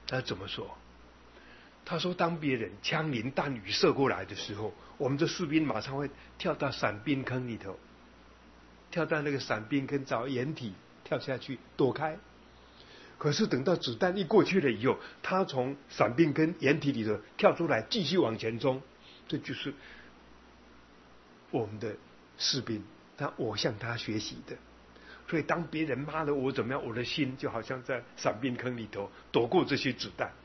他怎么说？他说，当别人枪林弹雨射过来的时候，我们的士兵马上会跳到伞兵坑里头，跳到那个伞兵坑找掩体跳下去躲开。可是等到子弹一过去了以后，他从伞兵坑掩体里头跳出来，继续往前冲。这就是我们的士兵，我向他学习的。所以当别人骂了我怎么样，我的心就好像在伞兵坑里头躲过这些子弹。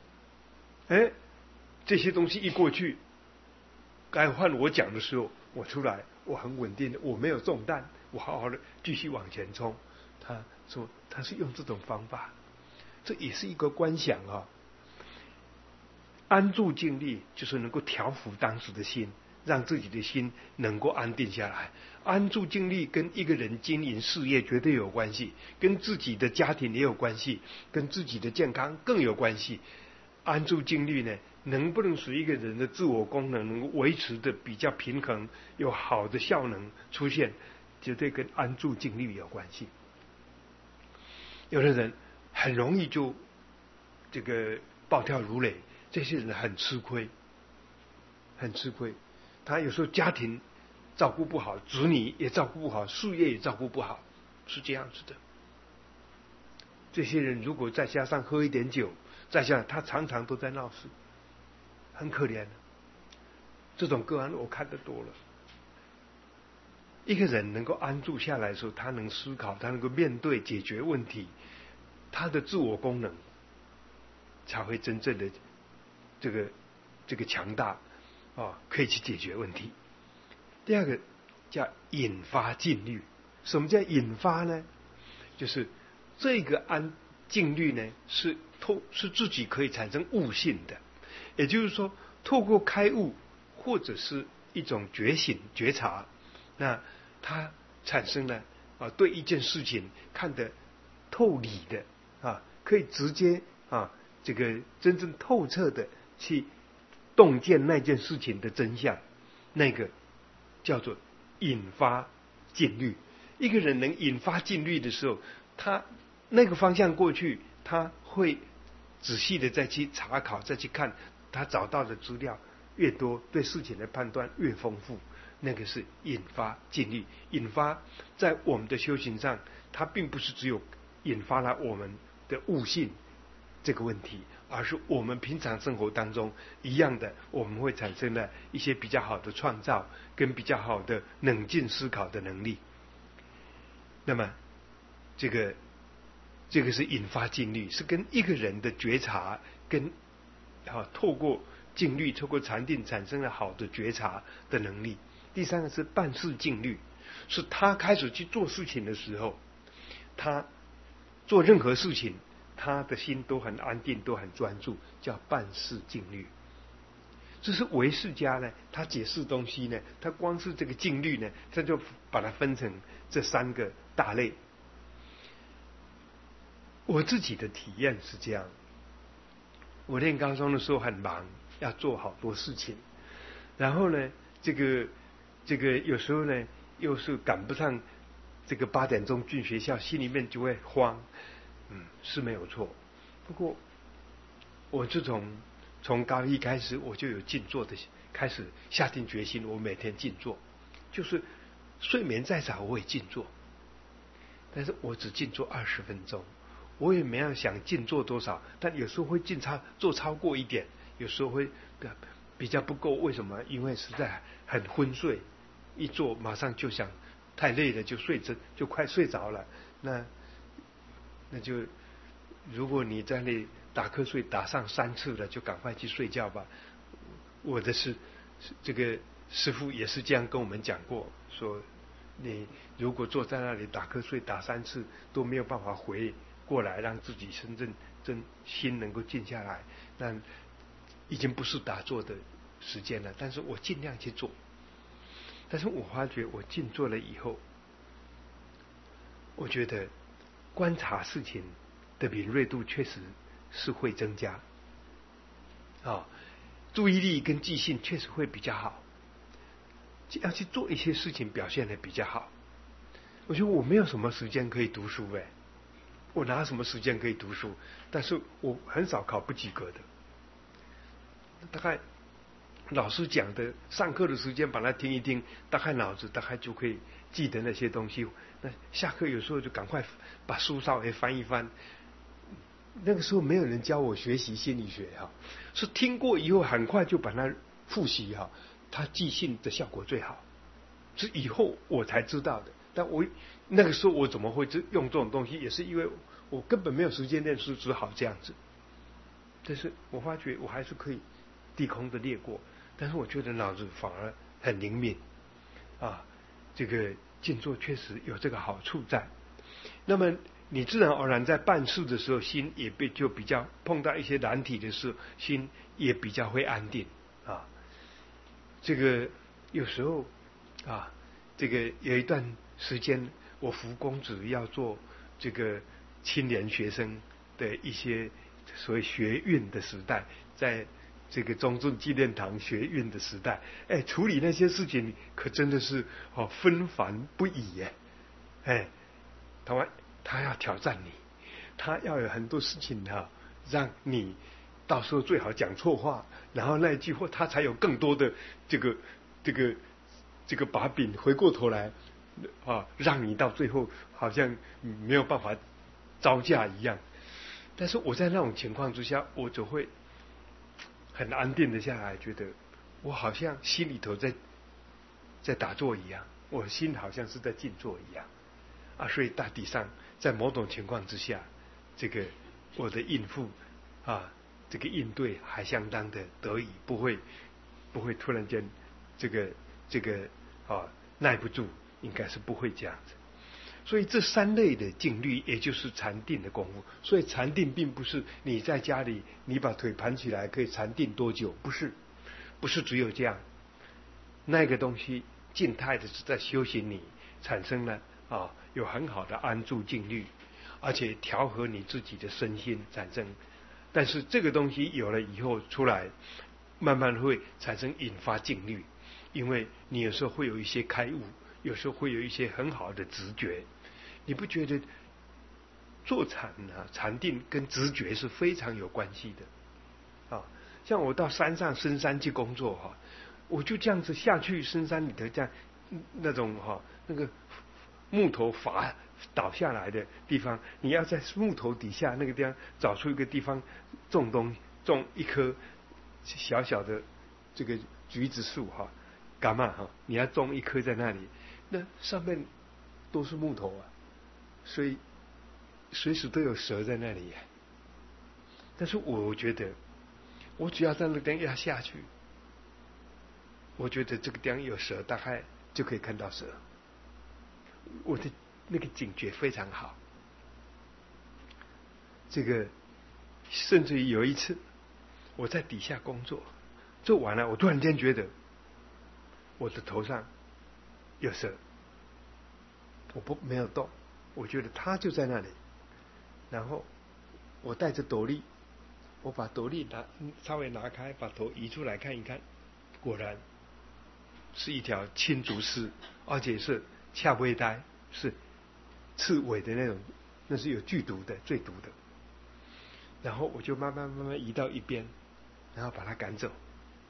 这些东西一过去，该换我讲的时候，我出来，我很稳定的，我没有中弹，我好好的继续往前冲。他说他是用这种方法，这也是一个观想啊。安住静虑就是能够调伏当时的心，让自己的心能够安定下来。安住静虑跟一个人经营事业绝对有关系，跟自己的家庭也有关系，跟自己的健康更有关系。安住静虑呢，能不能使一个人的自我功能能够维持的比较平衡，有好的效能出现，绝对跟安住静虑有关系。有的人很容易就这个暴跳如雷，这些人很吃亏，很吃亏。他有时候家庭照顾不好，子女也照顾不好，事业也照顾不好，是这样子的。这些人如果再加上喝一点酒，再加上他常常都在闹事，很可怜的。这种个案我看得多了。一个人能够安住下来的时候，他能思考，他能够面对解决问题，他的自我功能才会真正的这个强大可以去解决问题。第二个叫引发静虑。什么叫引发呢？就是这个安静虑呢，是自己可以产生悟性的，也就是说，透过开悟或者是一种觉醒觉察，那它产生了对一件事情看得透理的可以直接这个真正透彻的去洞见那件事情的真相，那个叫做引发静虑。一个人能引发静虑的时候，他那个方向过去，他会仔细的再去查考，再去看，他找到的资料越多，对事情的判断越丰富，那个是引发静虑。引发在我们的修行上，它并不是只有引发了我们的悟性这个问题，而是我们平常生活当中一样的，我们会产生了一些比较好的创造跟比较好的冷静思考的能力。那么这个是引发静虑，是跟一个人的觉察跟透过静虑，透过禅定产生了好的觉察的能力。第三个是办事静虑，是他开始去做事情的时候，他做任何事情他的心都很安定，都很专注，叫办事静虑。这是唯识家呢，他解释东西呢，他光是这个静虑呢，他就把它分成这三个大类。我自己的体验是这样，我念高中的时候很忙，要做好多事情，然后呢这个有时候呢又是赶不上这个8点钟进学校，心里面就会慌，是没有错。不过我自从高一开始，我就有静坐的，开始下定决心，我每天静坐，就是睡眠再少我也静坐，但是我只静坐20分钟，我也没有想静坐多少，但有时候会做超过一点，有时候会比较不够。为什么？因为实在很昏睡，一坐马上就想太累了就就快睡着了。那就如果你在那打瞌睡打上3次了，就赶快去睡觉吧。我的这个师父也是这样跟我们讲过，说你如果坐在那里打瞌睡打3次都没有办法回过来，让自己真心能够静下来，那已经不是打坐的时间了。但是我尽量去做，但是我发觉我静坐了以后，我觉得观察事情的敏锐度确实是会增加注意力跟记性确实会比较好，要去做一些事情表现得比较好。我觉得我没有什么时间可以读书我哪有什么时间可以读书？但是我很少考不及格的，大概老师讲的上课的时间把它听一听，大概脑子大概就可以记得那些东西。那下课有时候就赶快把书稍微翻一翻。那个时候没有人教我学习心理学哈，是听过以后很快就把它复习哈，它记性的效果最好。是以后我才知道的，但我那个时候我怎么会用这种东西，也是因为我根本没有时间念书，只好这样子。但是我发觉我还是可以低空的列过，但是我觉得脑子反而很灵敏啊，这个静坐确实有这个好处在。那么你自然而然在办事的时候，心也就比较碰到一些难题的时候，心也比较会安定啊。这个有时候啊，这个有一段时间，我扶公子要做这个青年学生的一些所谓学运的时代，在这个中正纪念堂学运的时代，处理那些事情可真的是纷繁不已耶，他要挑战你，他要有很多事情让你到时候最好讲错话，然后那一句话他才有更多的这个把柄，回过头来让你到最后好像没有办法招架一样。但是我在那种情况之下，我就会很安定的下来，觉得我好像心里头在打坐一样，我心好像是在静坐一样所以大体上在某种情况之下，这个我的应付这个应对还相当的得宜，不会突然间这个耐不住，应该是不会这样子。所以这三类的静虑，也就是禅定的功夫。所以禅定并不是你在家里你把腿盘起来可以禅定多久，不是只有这样。那个东西静态的是在修行你产生了有很好的安住静虑，而且调和你自己的身心产生。但是这个东西有了以后出来，慢慢会产生引发静虑，因为你有时候会有一些开悟，有时候会有一些很好的直觉。你不觉得坐禅定跟直觉是非常有关系的像我到山上深山去工作我就这样子下去深山里头，这样那种那个木头伐倒下来的地方，你要在木头底下那个地方找出一个地方种一棵小小的这个橘子树干嘛你要种一棵在那里，那上面都是木头所以随时都有蛇在那里但是我觉得我只要在那个地方压下去，我觉得这个地方有蛇，大概就可以看到蛇。我的那个警觉非常好。这个甚至于有一次我在底下工作，做完了，我突然间觉得我的头上有蛇，我没有动，我觉得它就在那里。然后我带着斗笠，我把斗笠稍微拿开，把头移出来看一看，果然是一条青竹丝，而且是恰尾带，是刺尾的那种，那是有剧毒的，最毒的。然后我就慢慢移到一边，然后把它赶走。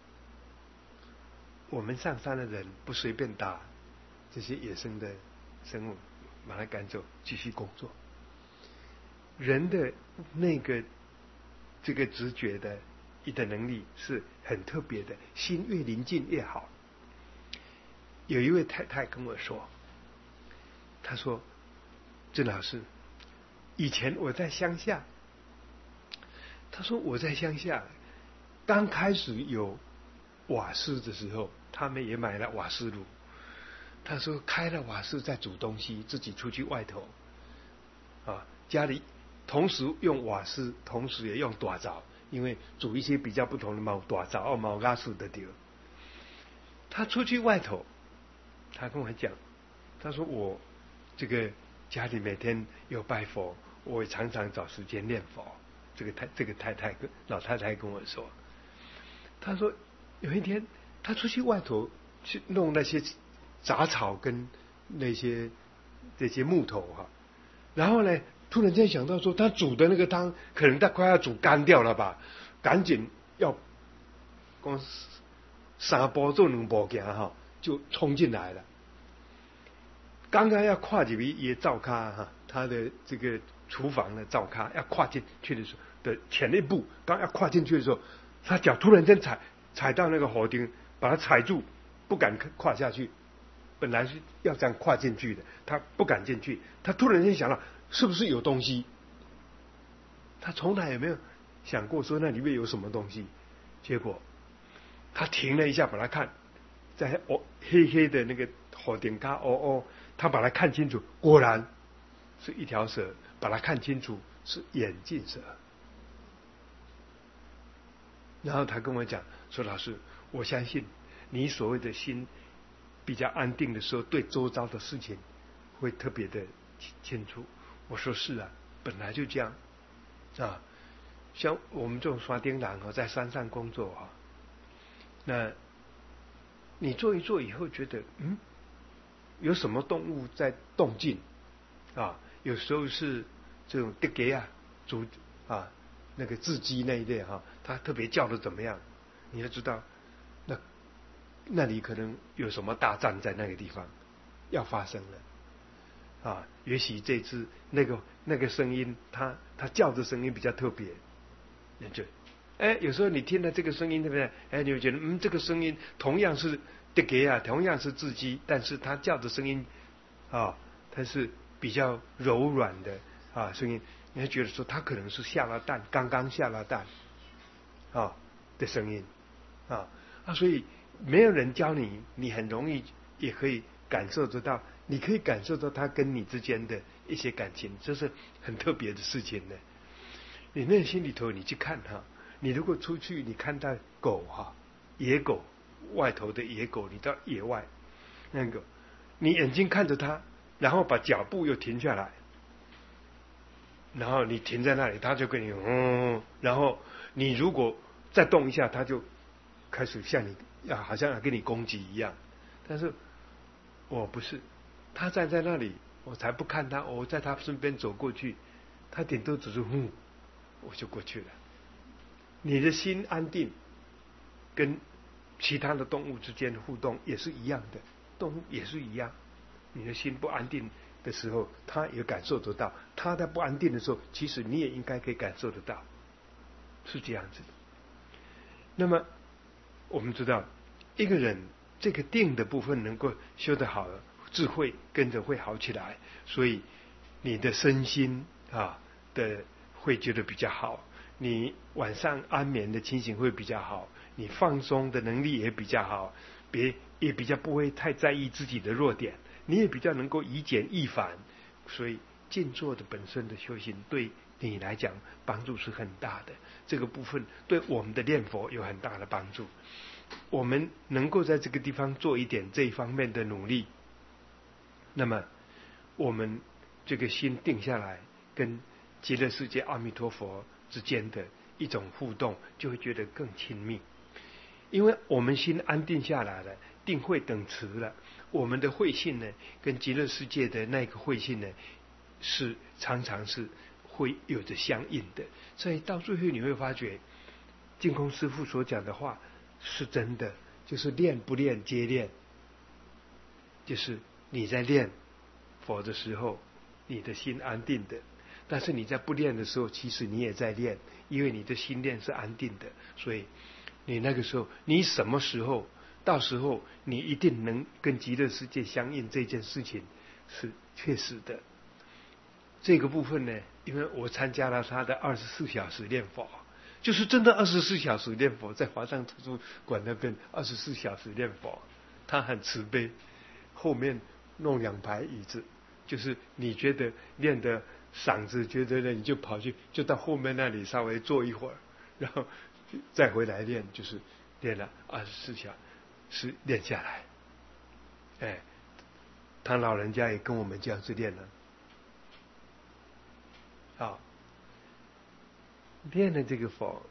我们上山的人不随便打这些野生的生物，把它赶走，继续工作。人的那个这个直觉的能力是很特别的，心越宁静越好。有一位太太跟我说，她说：“郑老师，以前我在乡下，她说我在乡下刚开始有瓦斯的时候，他们也买了瓦斯炉。她说开了瓦斯在煮东西，自己出去外头家里同时用瓦斯，同时也用大灶，因为煮一些比较不同的大灶毛嘎斯的丢。他出去外头，他跟我讲，他说我这个家里每天有拜佛，我也常常找时间念佛。这个老太太跟我说，他说有一天他出去外头去弄那些杂草跟那些这些木头然后呢突然间想到说，他煮的那个汤可能他快要煮干掉了吧，赶紧要光三步做两步行哈，就冲进来了。刚刚要跨进去也灶咖哈，他的这个厨房的灶咖要跨进去的时候的前一步，刚要跨进去的时候，他脚突然间踩到那个火钉，把他踩住，不敢跨下去。本来是要这样跨进去的，他不敢进去。他突然间想到，是不是有东西？他从来也没有想过说那里面有什么东西。结果他停了一下，把它看，在黑黑的那个火顶咖他把它看清楚，果然是一条蛇。把它看清楚是眼镜蛇。然后他跟我讲说：“老师，我相信你所谓的心比较安定的时候，对周遭的事情会特别的清楚。”我说：“是啊，本来就这样啊。像我们这种刷丁郎在山上工作啊，那你做一做以后，觉得有什么动物在动静啊？有时候是这种地鸡啊、猪啊、那个雉鸡那一类哈，它特别叫的怎么样？你要知道，那里可能有什么大战在那个地方要发生了啊。也许这只那个声音，它叫的声音比较特别，那就有时候你听到这个声音，对不对？你会觉得这个声音同样是地鸡啊，同样是雉鸡，但是它叫的声音啊，它是比较柔软的声音，你会觉得说它可能是下了蛋，刚刚下了蛋的声音所以没有人教你，你很容易也可以感受得到，你可以感受到他跟你之间的一些感情，这是很特别的事情呢。你内心里头，你去看你如果出去，你看到狗野狗，外头的野狗，你到野外那个，你眼睛看着它，然后把脚步又停下来，然后你停在那里，它就跟你然后你如果再动一下，它就开始向你好像要跟你攻击一样。但是我不是，他站在那里，我才不看他，我在他身边走过去，他顶多只是我就过去了。你的心安定，跟其他的动物之间的互动也是一样的，动物也是一样。你的心不安定的时候，他也感受得到；他在不安定的时候，其实你也应该可以感受得到，是这样子的。那么我们知道，一个人这个定的部分能够修得好了，智慧跟着会好起来，所以你的身心的会觉得比较好，你晚上安眠的情形会比较好，你放松的能力也比较好，也比较不会太在意自己的弱点，你也比较能够以简易繁，所以静坐的本身的修行对你来讲帮助是很大的。这个部分对我们的念佛有很大的帮助。我们能够在这个地方做一点这一方面的努力，那么我们这个心定下来，跟极乐世界阿弥陀佛之间的一种互动，就会觉得更亲密。因为我们心安定下来了，定慧等持了，我们的慧性呢，跟极乐世界的那个慧性呢，是常常是会有着相应的。所以到最后你会发觉，净空师父所讲的话是真的，就是练不练皆练。就是你在练佛的时候，你的心安定的，但是你在不练的时候，其实你也在练，因为你的心念是安定的，所以你那个时候，你什么时候，到时候你一定能跟极乐世界相应，这件事情是确实的。这个部分呢，因为我参加了他的24小时念佛，就是真的24小时念佛，在华藏图书馆那边24小时念佛，他很慈悲，后面弄2排椅子，就是你觉得练的嗓子觉得呢，你就跑去，就到后面那里稍微坐一会儿，然后再回来练，就是练了24小时练下来。他老人家也跟我们这样子练了。练了这个佛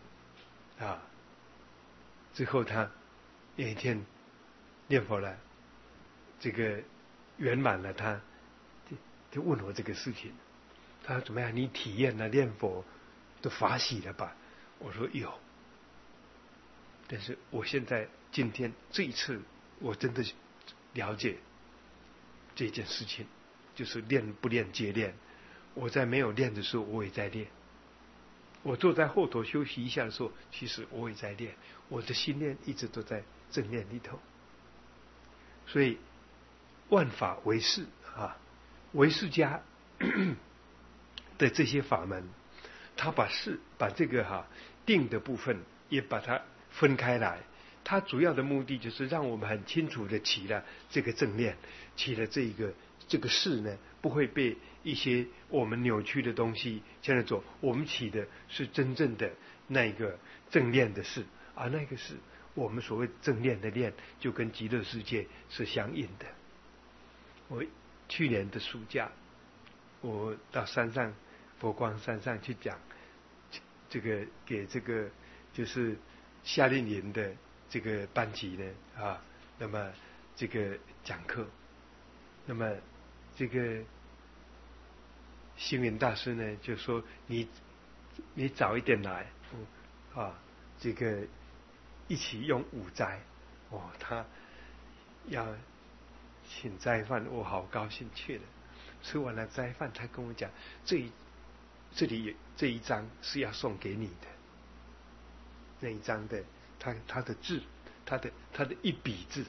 之后，他有一天念佛了，这个圆满了，他就问我这个事情， 他说怎么样？你体验了念佛的法喜了吧？我说有。但是我现在今天这一次，我真的了解这件事情，就是练不练皆练。我在没有练的时候，我也在练。我坐在后头休息一下的时候，其实我也在练。我的心念一直都在正念里头。所以万法唯识啊，唯识家的这些法门，他把这个定的部分也把它分开来。它主要的目的就是让我们很清楚的起了这个正念，起了这个识呢，不会被一些我们扭曲的东西这样做。我们起的是真正的那个正念的识，而那个是我们所谓正念的念，就跟极乐世界是相应的。我去年的暑假，我到山上佛光山上去讲这个给这个就是夏令营的这个班级呢那么这个讲课，那么这个星云大师呢就说你早一点来这个一起用午斋他要请斋饭，我好高兴去了。吃完了斋饭，他跟我讲，这里这一张是要送给你的，那一张的他的字，他的一笔字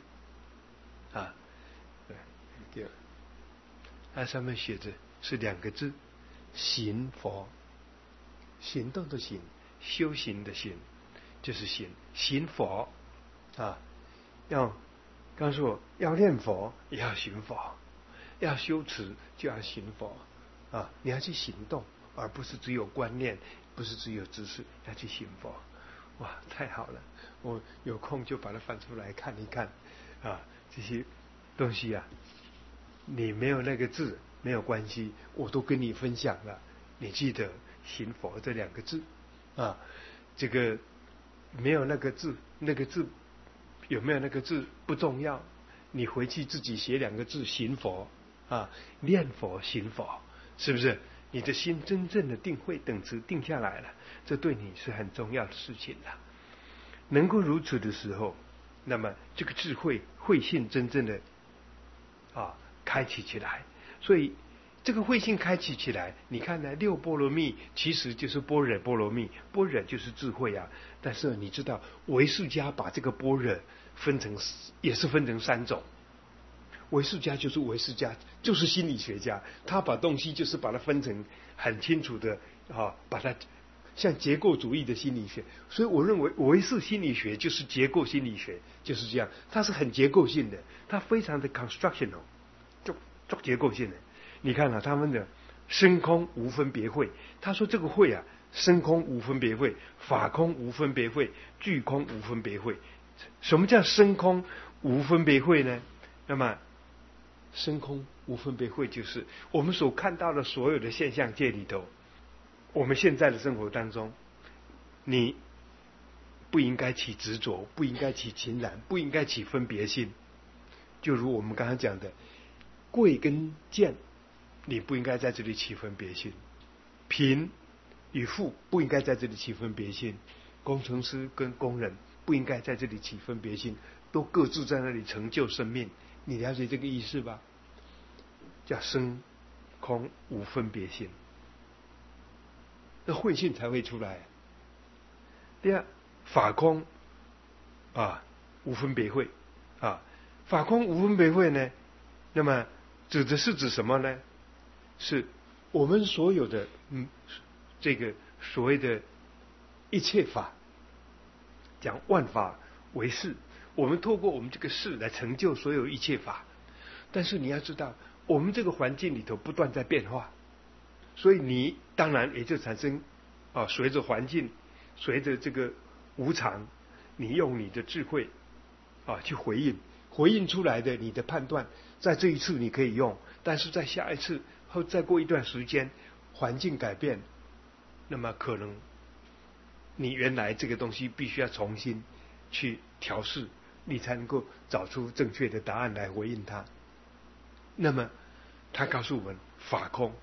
对，它上面写着是2个字，行佛，行动的行，修行的行，就是行佛要告诉我，要念佛也要行佛，要修持就要行佛你要去行动，而不是只有观念，不是只有知识，要去行佛。哇，太好了！我有空就把它翻出来看一看这些东西你没有那个字没有关系，我都跟你分享了。你记得行佛这2个字这个没有那个字，那个字有没有那个字不重要，你回去自己写2个字行佛念佛行佛，是不是？你的心真正的定慧等值定下来了，这对你是很重要的事情了。能够如此的时候，那么这个智慧慧性真正的开启起来。所以这个慧性开启起来，你看呢，6波罗蜜其实就是般若波罗蜜，般若就是智慧但是你知道唯识家把这个般若也是分成3种。唯识家就是唯识家，就是心理学家，他把东西就是把它分成很清楚的把它像结构主义的心理学。所以我认为唯识心理学就是结构心理学，就是这样，它是很结构性的，它非常的 constructional， 就结构性的。你看他们的生空无分别慧，他说这个慧生空无分别慧，法空无分别慧，具空无分别慧。什么叫生空无分别慧呢？那么生空无分别慧就是我们所看到的所有的现象界里头，我们现在的生活当中，你不应该起执着，不应该起情染，不应该起分别心。就如我们刚才讲的，贵跟贱，你不应该在这里起分别心；贫与富不应该在这里起分别心；工程师跟工人不应该在这里起分别心，都各自在那里成就生命。你了解这个意思吧？叫生空无分别心，那慧性才会出来。第二，法空无分别慧法空无分别慧呢，那么指的是指什么呢？是我们所有的这个所谓的一切法，讲万法唯识，我们透过我们这个识来成就所有一切法。但是你要知道，我们这个环境里头不断在变化，所以你当然也就产生随着环境，随着这个无常，你用你的智慧去回应出来的你的判断，在这一次你可以用，但是在下一次后再过一段时间，环境改变，那么可能你原来这个东西必须要重新去调试，你才能够找出正确的答案来回应它。那么他告诉我们法空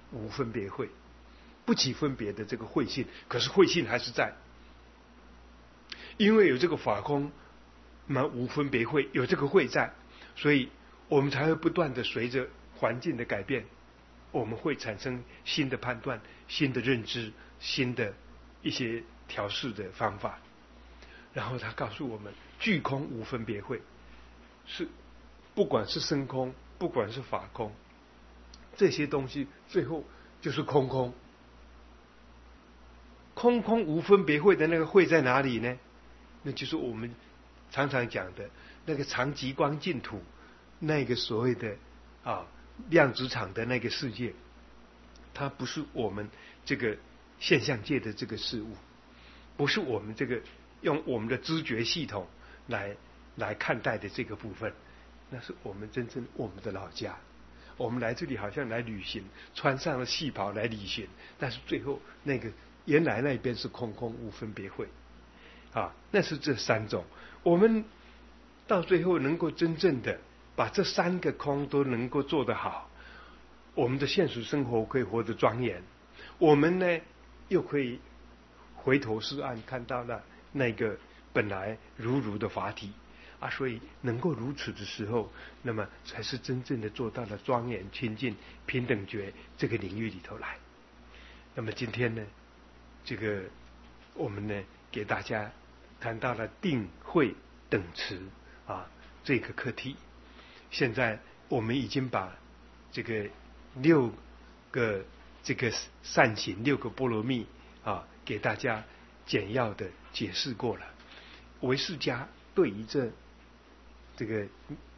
无分别慧，不起分别的这个慧性，可是慧性还是在，因为有这个法空，那么无分别慧，有这个慧在，所以我们才会不断的随着环境的改变，我们会产生新的判断、新的认知、新的一些调试的方法。然后他告诉我们，具空无分别慧，是不管是生空，不管是法空，这些东西最后就是空空。空空无分别慧的那个慧在哪里呢？那就是我们常常讲的那个常极光净土，那个所谓的量子场的那个世界，它不是我们这个现象界的这个事物，不是我们这个用我们的知觉系统来看待的这个部分，那是我们真正我们的老家。我们来这里好像来旅行，穿上了戏袍来旅行，但是最后那个原来那边是空空无分别慧那是这三种。我们到最后能够真正的把这三个空都能够做得好，我们的现实生活可以活得庄严，我们呢又可以回头是岸，看到了那个本来如的法体所以能够如此的时候，那么才是真正的做到了庄严清净平等觉这个领域里头来。那么今天呢，这个我们呢给大家谈到了定慧等持这个课题。现在我们已经把这个6个这个善行6个波罗蜜给大家简要的解释过了。唯识家对于这个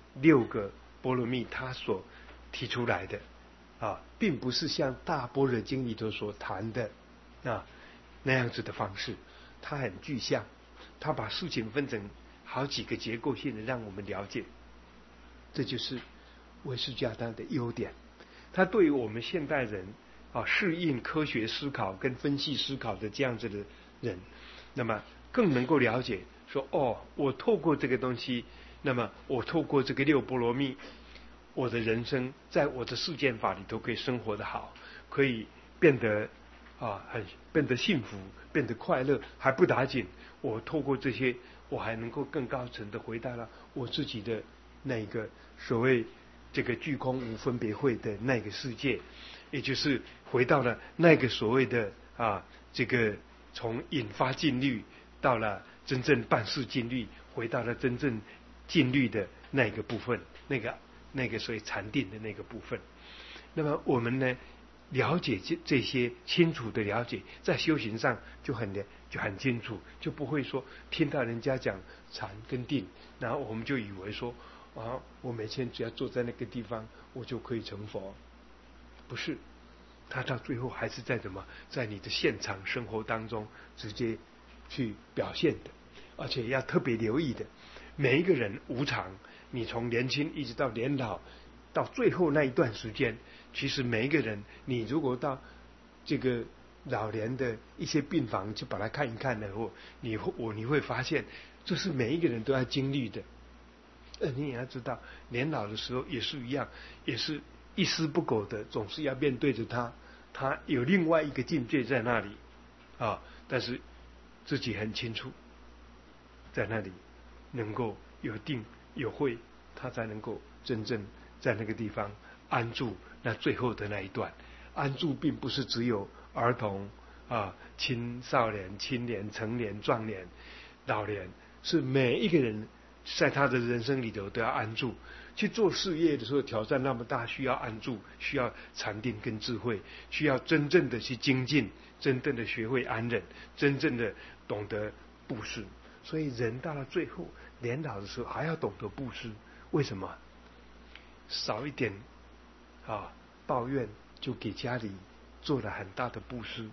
6个波罗蜜他所提出来的并不是像大般若经里头所谈的那样子的方式，它很具象，它把事情分成好几个结构性的让我们了解。这就是唯识家它的优点，它对于我们现代人适应科学思考跟分析思考的这样子的人，那么更能够了解说我透过这个东西，那么我透过这个6波罗蜜，我的人生在我的世间法里头可以生活得好，可以变得变得幸福，变得快乐，还不打紧。我透过这些，我还能够更高层的回到了我自己的那个所谓这个具空无分别慧的那个世界，也就是回到了那个所谓的这个从引发禁律到了真正办事禁律，回到了真正禁律的那个部分，那个所谓禅定的那个部分。那么我们呢了解这些，清楚的了解，在修行上就很清楚，就不会说听到人家讲禅跟定，然后我们就以为说我每天只要坐在那个地方我就可以成佛。不是，他到最后还是在你的现场生活当中直接去表现的。而且要特别留意的，每一个人无常，你从年轻一直到年老，到最后那一段时间，其实每一个人，你如果到这个老年的一些病房去把它看一看的后，你会发现，这是每一个人都要经历的。你也要知道，年老的时候也是一样，也是一丝不苟的，总是要面对着他有另外一个境界在那里但是自己很清楚，在那里能够有定有慧，他才能够真正在那个地方安住。那最后的那一段安住，并不是只有儿童青少年、青年、成年、壮年、老年，是每一个人在他的人生里头都要安住。去做事业的时候，挑战那么大，需要安住，需要禅定跟智慧，需要真正的去精进，真正的学会安忍，真正的懂得布施。所以人到了最后年老的时候还要懂得布施。为什么？少一点抱怨，就给家里做了很大的布施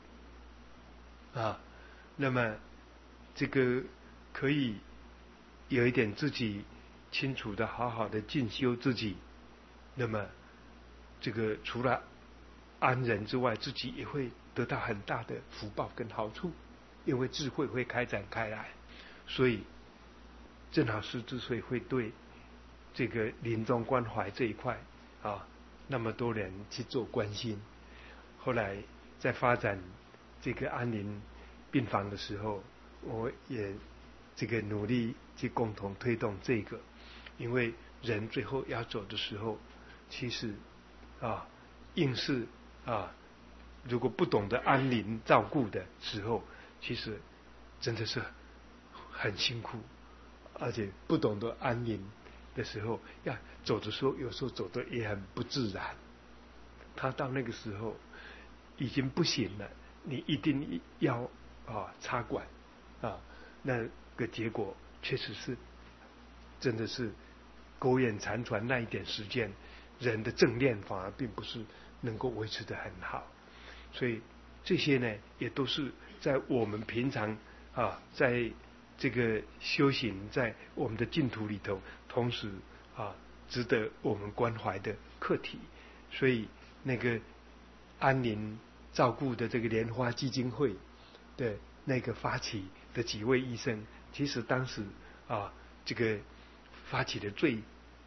那么这个可以有一点自己清楚的好好的进修自己，那么这个除了安忍之外，自己也会得到很大的福报跟好处，因为智慧会开展开来。所以郑老师之所以会对这个临终关怀这一块那么多人去做关心， 后来在发展这个安宁病房的时候，我也这个努力去共同推动这个，因为人最后要走的时候，其实硬是如果不懂得安宁照顾的时候，其实真的是很辛苦，而且不懂得安宁的时候，要走的时候，有时候走的也很不自然。他到那个时候已经不行了，你一定要插管那个结果确实是真的是苟延残喘。那一点时间，人的正念反而并不是能够维持得很好。所以这些呢，也都是在我们平常在这个修行，在我们的净土里头，同时值得我们关怀的课题。所以那个安宁照顾的这个莲花基金会的那个发起的几位医生，其实当时这个发起的最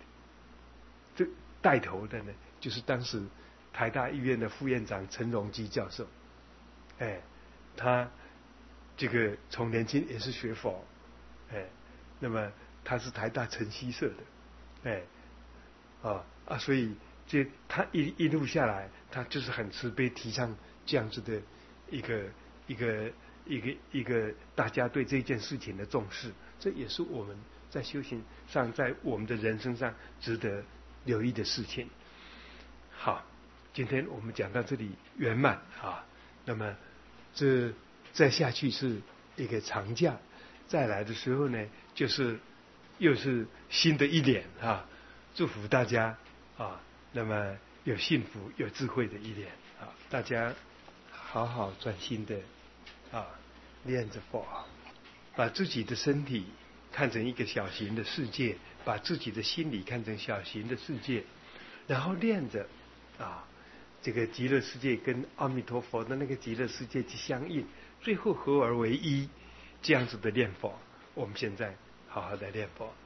带头的呢，就是当时台大医院的副院长陈荣基教授。他这个从年轻也是学佛，那么他是台大晨曦社的，所以他一路下来，他就是很慈悲，提倡这样子的一个大家对这件事情的重视。这也是我们在修行上，在我们的人生上值得留意的事情。好，今天我们讲到这里圆满那么这再下去是一个长假，再来的时候呢，又是新的一年祝福大家那么有幸福有智慧的一年大家好好专心的念着佛，把自己的身体看成一个小型的世界，把自己的心理看成小型的世界，然后念着这个极乐世界跟阿弥陀佛的那个极乐世界去相应，最后合而为一，这样子的念佛。我们现在好好的念佛。